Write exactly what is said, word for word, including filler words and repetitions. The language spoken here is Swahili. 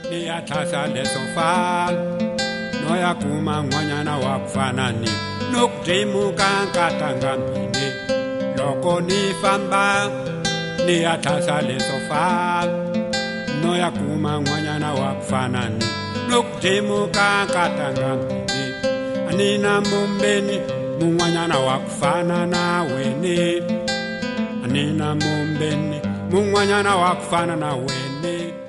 ni atlasa lesofala noya kuma ngwanyana wa kufana ni nokudrimuka nkatanga mbini loko ni famba ni atlasa lesofala noya kuma ngwanyana wa kufana ni nokudrimuka nkatanga mbini anina mumbeni mungwanyana wa kufana na weni anina mumbeni mungwanyana wa kufana na weni